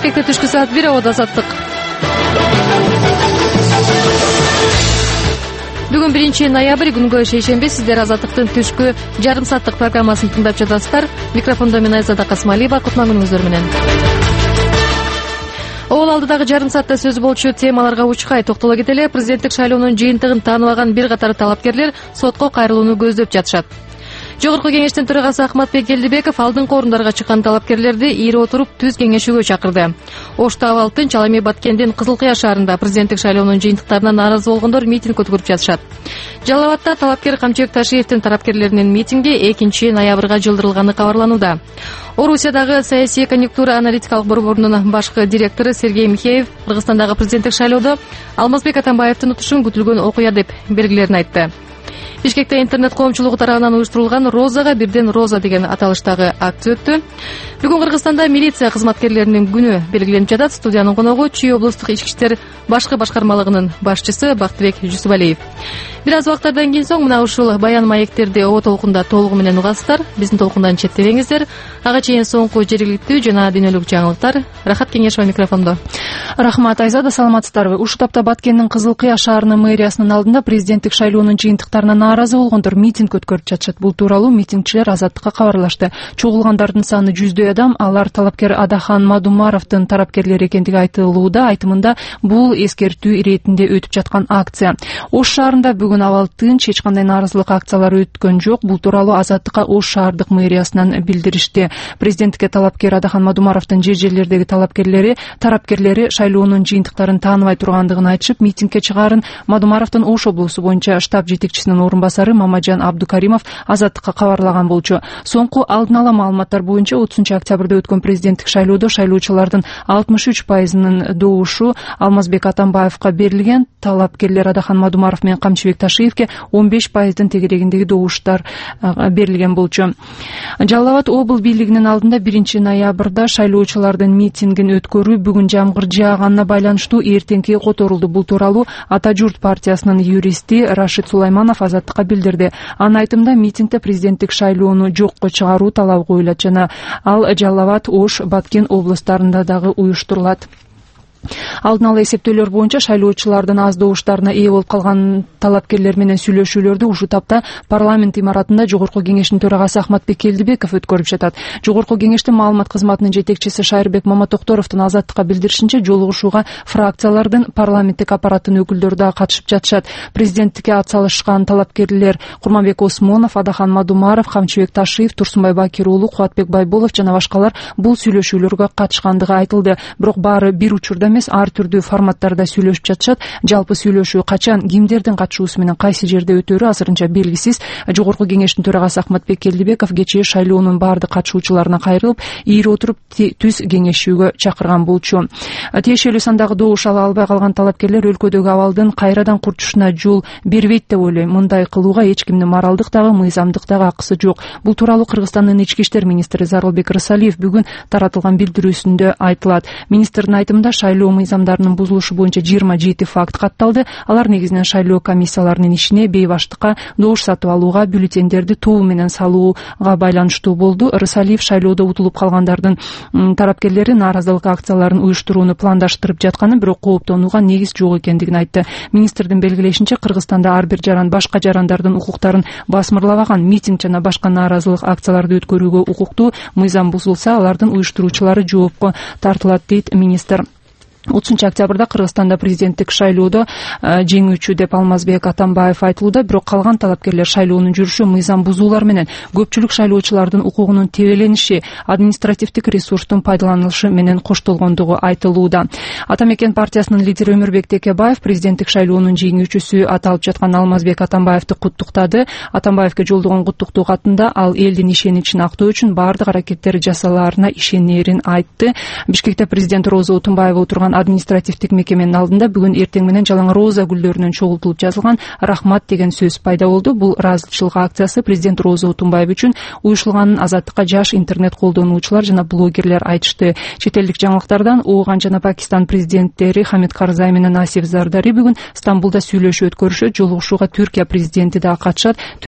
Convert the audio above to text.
Бишкекте түшкү саат 1 абада азаттык. Бүгүн 1 ноябрь күнгө шейшемби. Сиздер Азаттыктын түшкү жарым сааттык программасын тыңдап жатасыздар. Микрофондо мен Айзада Касмалиева. Кутман күнүңүздөр менен. Ол алдыдагы жарым саатта сөз болчу темаларга учкай токтоло кетели. Президенттик шайлоонун жыйынтыгын тааныбаган бир катар талапкерлер сотко кайрылууну көздөп жатышат. Жогорку кеңештин төрагасы Ахматбек Келдибеков алдыңкы орундарга чыккан талапкерлерди ийире отуруп түз кеңешүүгө чакырды. Ошто абал тынч, ал эми Баткендин Кызыл Кыя шаарында президенттик шайлоонун жыйынтыктарына нааразы болгондор митинг өткөрүп жатышат. Жалал Абадта талапкер Камчыбек Ташиевдин тарапкерлеринин митинги 2 ноябрга жылдырылганы кабарланууда. Орусиядагы саясий конъюнктура аналитикалык борборунун башкы директору Сергей Михеев Кыргызстандагы президенттик шайлоодо Алмазбек Атамбаевдин утушун күтүлгөн окуя деп белгилерин айтты. Бишкекте интернет коомчулугу тарабынан уюштурулган Розага бирден Роза деген аталыштагы акция өттү. Бүгүн Кыргызстанда милиция кызматкерлеринин күнү белгиленип жатат. Студиянын коногу Чүй облустук ички иштер башкы башкармалыгынын башчысы Бактыбек Жусубалиев. Бир аз убактардан кийин соң мына ушул баян маектерди оо толкунда толугу менен угасыздар. Биздин толкундан четтебеңиздер. Ага чейин соңку жергиликтүү жана дүйнөлүк жаңылыктар. Рахат Кеңешова микрофондо. Рахмат, Айзада, саламатсыздарбы? Ушул тапта Баткендин Кызыл Кыя шаарынын мэриясынын алдында президенттик шайлоонун жыйынтыктарына нааразы болгондор митинг өткөрүп жатышат. Бул тууралуу митингчилер Азаттыкка кабарлашты. Чогулгандардын саны 100дөй адам. Алар талапкер Адахан Мадумаровдун тарапкерлери экендиги айтылууда. Айтымында бул эскертүү иретинде өтүп жаткан акция. Ош шаарында бүгүн абал тынч, эч кандай нааразылык акциялары өткөн жок. Бул тууралуу Азаттыкка Ош шаардык мэриясынан билдиришти. Президенттикке талапкер Адахан Мадумаровдун жер-жерлердеги тарапкерлери шайлоонун жыйынтыктарын тааныбай тургандыгын айтышып, митингке чыгаарын Мадумаровдун Ош облусу боюнча штаб жетекчисинин орунбасары Мамаджан Абдукаримов Азаттыкка кабарлаган болчу. Соңку алдын ала маалыматтар боюнча 30 октябрда өткөн президенттик шайлоодо шайлоочулардын 63%-нын добушу Алмазбек Атамбаевка берилген. Талапкерлер Адахан Мадумаров менен Камчыбек Ташиевке 15%-дын тегерегиндеги добуштар берилген болчу. Жалал Абад обл бийлигинин алдында 1 ноябрда шайлоочулардын митингин өткөрүү бүгүн жамгыр жааганына байланыштуу эртеңки которулду. Бул тууралуу Ата журт партиясынын юристи Рашид Сулайманов Азаттыкка билдирди. Анын айтымында митингде президенттик шайлоону жокко чыгаруу талабы коюлат жана ал Жалал Абад, Ош, Баткен облустарында дагы уюштурулат. Алдын ала эсептөөлөр боюнча шайлоочулардын аз добуштарына ээ болуп калган талапкерлер менен сүйлөшүүлөрдү ушул тапта парламент имаратында Жогорку кеңештин төрагасы Ахматбек Келдибеков өткөрүп жатат. Жогорку кеңештин маалымат кызматынын жетекчиси Шайырбек Маматокторовдун Азаттыкка билдиришинче, жолугушууга фракциялардын парламенттик аппараттын өкүлдөрү да катышып жатышат. Президенттикке ат салышкан талапкерлер Курманбек Осмонов, Адахан Мадумаров, Камчыбек Ташиев, Турсунбай Бакир уулу, Кубатбек Байболов жана башкалар бул сүйлөшүүлөргө катышкандыгы айтылды. Бирок баары бир учурда эмес, ар түрдүү форматтарда сүйлөшүп жатышат. Жалпы сүйлөшүү качан, кимдердин катышуусу менен кайсы жерде өтөрү азырынча белгисиз. Жогорку кеңештин төрагасы Ахматбек Келдибеков кечээ шайлоонун баардык катышуучуларына кайрылып, ийире отуруп түз кеңешүүгө чакырган болчу. Тиешелүү сандагы добуш ала албай калган талапкерлер өлкөдөгү абалдын кайрадан курчушуна жол бербейт деп ойлойм. Мындай кылууга эч кимдин моралдык дагы, мыйзамдык дагы акысы жок. Бул тууралуу Кыргызстандын ички иштер министри Зарылбек Рысалиев бүгүн таратылган билдирүүсүндө айтылат. Министрдин айтымында шайлоо мыйзамдарынын бузулушу боюнча 27 факт катталды. Алар негизинен шайлоо комиссияларынын ишине, бейбаштыкка, добуш сатып алууга, бюллетендерди туу менен салууга байланыштуу болду. Рысалиев шайлоодо утулуп калгандардын тарапкерлери нааразылык акцияларын уюштурууну пландаштырып жатканын, бирок кооптонууга негиз жок экендигин айтты. Министрдин белгилешинче, Кыргызстанда ар бир жаран башка жарандардын укуктарын басмырбаган, митинг жана башка нааразылык акцияларды өткөрүүгө укуктуу. Мыйзам бузулса, алардын уюштуруучулары жоопко тартылат, дейт министр. 30 октябрда Кыргызстанда президенттик шайлоодо жеңүүчү деп Алмазбек Атамбаев айтылууда, бирок калган талапкерлер шайлоонун жүрүшү мыйзам бузуулар менен көпчүлүк шайлоочулардын укугунун тебелениши, административдик ресурстун пайдаланылышы менен коштолгондугу айтылууда. Ата мекен партиясынын лидери Өмүрбек Текебаев президенттик шайлоонун жеңүүчүсү аталып жаткан Алмазбек Атамбаевди куттуктады. Атамбаевге жолдогон куттуктуу катында ал элдин ишеничин актоо үчүн баардык аракеттер жасалаарына ишенерин айтты. Бишкекте президент Роза Отунбаева отурган административдик мекеменин алдында бүгүн эртең менен жалаң роза гүлдөрүнөн чогултулуп жазылган «Рахмат» деген сөз пайда болду. Бул ыраазычылык акциясы президент Роза Отунбаева үчүн уюшулганын Азаттыкка жаш интернет колдонуучулар жана блогерлер айтышты. Чет элдик жаңылыктардан Ооган жана Пакистан президенттери Хамид Карзай менен Асиф Зардари бүгүн Стамбулда сүйлөшүү өткөрүшөт. Жолугушууга Түркия президенти да катышат.